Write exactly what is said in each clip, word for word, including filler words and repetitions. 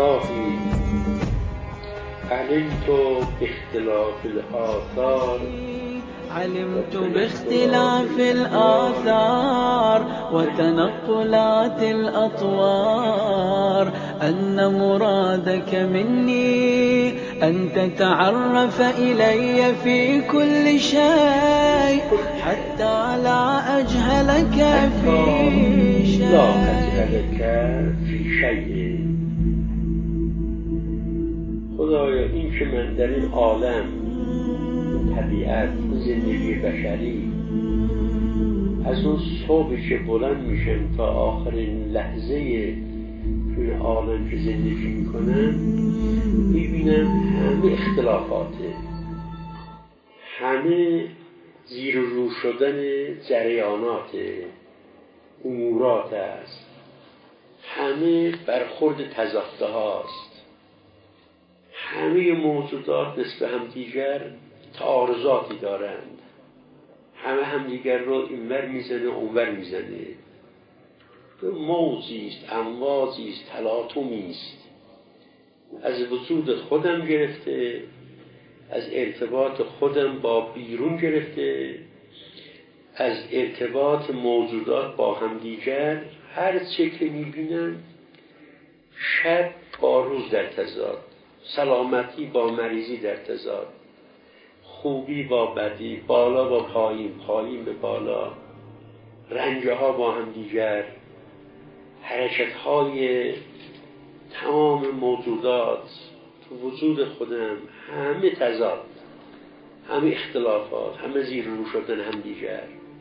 گاهی علمت باختلاف الآثار علمت باختلاف الآثار وتنقلات الأطوار أن مرادك مني أن تتعرف إلي في كل شيء حتى لا أجهلك في شيء لا أجهلك في شيء. خدایا این که من در این عالم، طبیعت، زندگی بشری، از اون صبحی که بلند میشم تا آخرین لحظه توی عالم که زندگی میکنم میبینم همه اختلافاته، همه زیر و رو شدن جریاناته، امورات است، همه برخورد تضاده هاست، همه موجودات نسبت هم دیگر تعارضاتی دارند، همه همدیگر رو اینور میزنه اونور میزنه، موجی است، امواجی است، تلاطمی است، از وجود خودم گرفته، از ارتباط خودم با بیرون گرفته، از ارتباط موجودات با همدیگر، هر چه که میبینم شب با روز در تضاد، سلامتی با مریضی در تضاد، خوبی با بدی، بالا با پایین، پایین به بالا، رنجه ها با هم دیگر، حرکت های تمام موجودات تو وجود خودم همه تضاد، همه اختلافات، همه زیر رو شدن هم دیگر.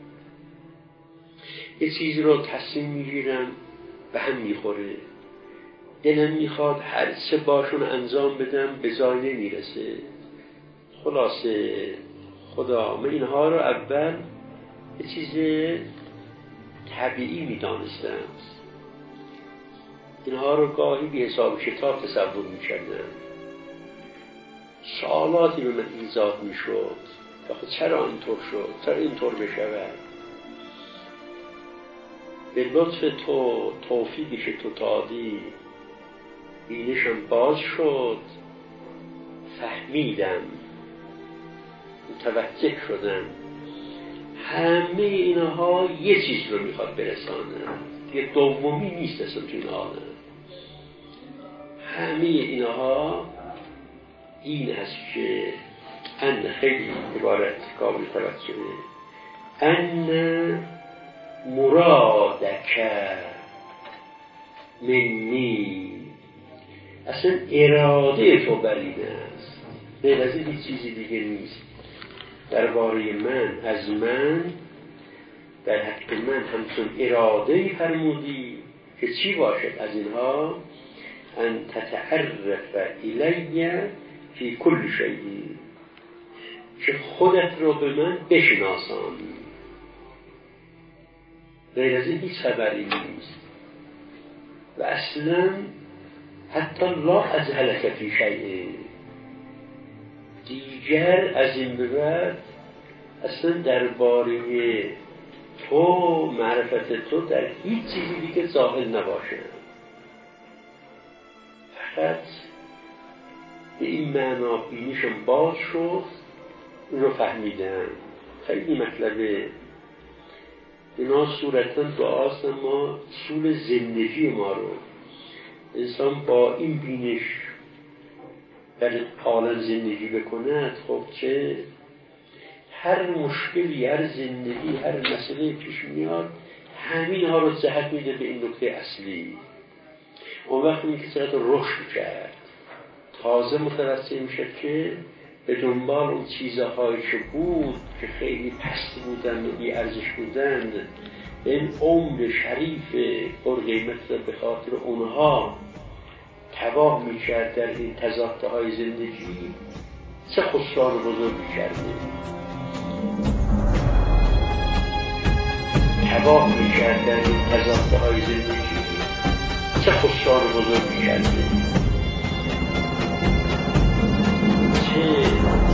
یه چیزی رو تصمیم میگیرم به هم میخوره، دلم میخواد هر چه باشون انجام بدم به جای نمیرسه. خلاصه خدا من اینها رو اول یه چیز طبیعی میدانستم، اینها رو گاهی بی حساب کتاب تصور میکردم، سوالاتی به من ایجاد میشد آخه چرا اینطور شد، چرا اینطور بشود. به لطف تو، توفیقی که تو دادی، بینشم باز شد، فهمیدم، متوجه شدم همه اینها یه چیز رو میخواد برسانه، یه دومی نیست اصلا تو این عالم. همه اینها این است که ان خیلی عبارت قابل توجهه، ان مرادک منی، اصلا اراده تو بر این است، غیر از این هیچ چیزی دیگه نیست. درباره من، از من، در حق من همچون اراده فرمودی که چی باشد از اینها؟ ان تتعرف الی فی کل شیء، که خودت رو به من بشناسانی، غیر از این هیچ خبری نیست. و اصلا حتی لا اجهلک فی شیء، دیگر از این به بعد اصلا درباره تو، معرفت تو در هیچ چیزی دیگه ظاهر نباشه. فقط به این معنا بینیشم باز شد، اون رو فهمیدم. خیلی مطلبه اینا صورتا دعاست، اما اصول زندگی ما رو انسان با این بینش در عالم زندگی بکنه، خب چه هر مشکلی، هر زندگی، هر مسئله پیش میاد همین ها رو جهت میده به این نکته اصلی. اون وقت این که چقدر رشد کرد، تازه متوسط میشه که به دنبال اون چیزهایی که بود که خیلی پست بودن و بی ارزش بودند، این عمر شریف پرقیمت را به خاطر اونها تباه میکرد در این تضاده های زندگی، چه خسران بزرگی کرده، تباه میکرد در این تضاده های زندگی، چه خسران بزرگی کرده، چه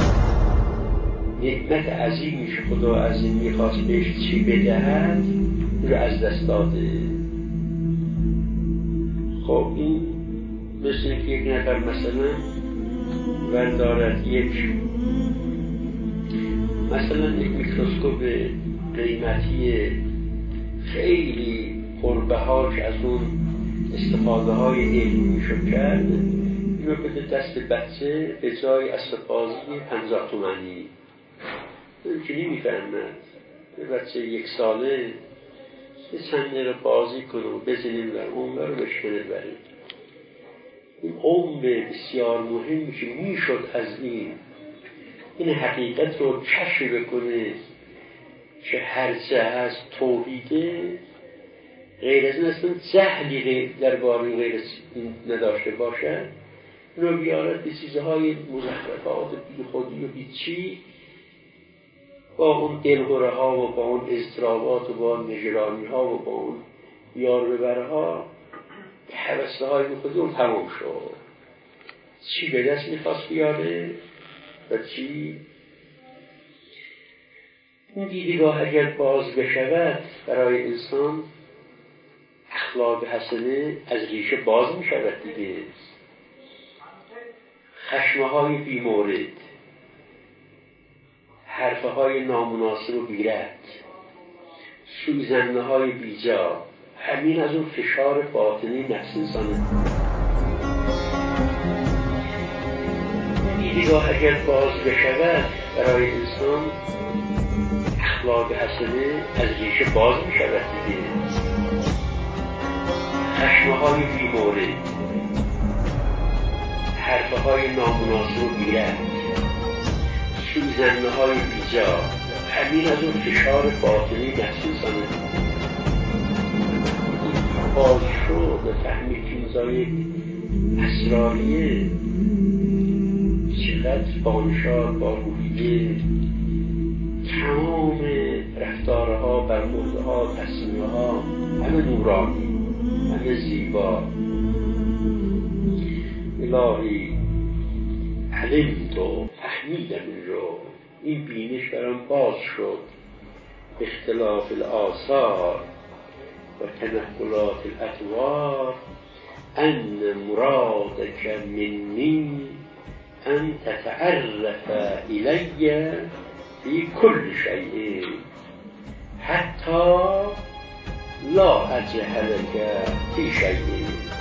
نعمت عظیمی که خدا از این میخواست بهش چی بدهد رو از دست داده. خب این مثل اینکه یک نفر مثلا وردارد یک مثلا یک میکروسکوپ قیمتی خیلی پربهاش از اون استفاده های علمی شد کرد، اینو بده دست بچه به جای اسب‌بازی پنجاه تومانی. اینجوری میفهمد بچه یک ساله یه چند دقیقه بازی کنه و بزنیم و اون رو بشکنه بره. این عمر بسیار مهمی که میشد از این این حقیقت رو کشف بکنه که هرچه از توحیده غیر از این اصلا جهلی در باره غیر از این نداشته باشد، اینو بیارد به چیزهای مزخرفات بی خودی و بی چی، با اون دلهره ها و با اون اضطرابات و با اون نجرانی ها و با اون یار ببرها حوثه های بخودی اون تمام شد. چی به دست میخواست بیاره و چی؟ این دیدگاه اگر باز بشود برای انسان، اخلاق حسنه از ریشه باز میشود دیگه. خشمه های بی مورد، حرفه های نامناسب و بیرد، سوزنده های بیجا، همین از اون فشار باطنی نفس انسانه. دیدگاه اگر باز بشود برای انسان، اخلاق حسنه از ریشه باز می شود دیگه. خشمه های بی مورد، حرفه های نامناسب و بیرد، سوزنده های بیجا، همین از اون فشار باطنی نفس انسانه. باز شد و فهمید که اینجای اسراریه چقدر بانشاد با روحیه تمام رفتارها، برخوردها، تصمیمها همه نورانی، همه زیبا. الهی علمت و فهمیدم این رو، این بینش برام باز شد. اختلاف الآثار و تنقلات الاطوار، ان مرادک منی ان تتعرف الی فی کل شیء حتی لا اجهلک فی شیء.